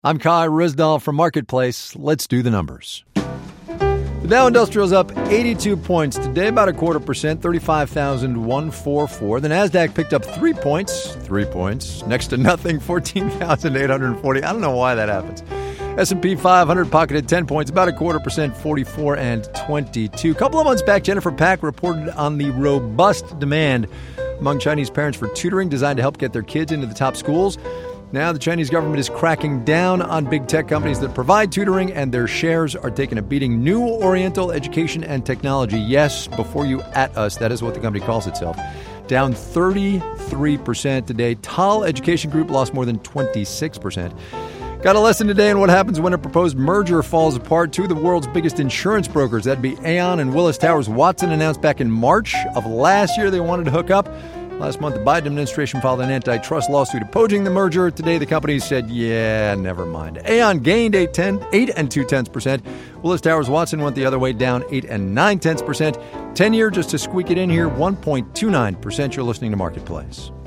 I'm Kai Rizdal from Marketplace. Let's do the numbers. The Dow Industrial's up 82 points today, about 0.25%, 35,144. The Nasdaq picked up 3 points, next to nothing, 14,840. I don't know why that happens. S&P 500 pocketed 10 points, about 0.25%, 44 and 22. A couple of months back, Jennifer Pack reported on the robust demand among Chinese parents for tutoring designed to help get their kids into the top schools. Now the Chinese government is cracking down on big tech companies that provide tutoring, and their shares are taking a beating. New Oriental Education and Technology, yes, before you at us, that is what the company calls itself, down 33% today. Tal Education Group lost more than 26%. Got a lesson today on what happens when a proposed merger falls apart. Two of the world's biggest insurance brokers, that'd be Aon and Willis Towers Watson, announced back in March of last year they wanted to hook up. Last month, the Biden administration filed an antitrust lawsuit opposing the merger. Today, the companies said, yeah, never mind. Aon gained 8 0.2%. Willis Towers Watson went the other way, down 8 0.9%. 10-year, just to squeak it in here, 1.29%. You're listening to Marketplace.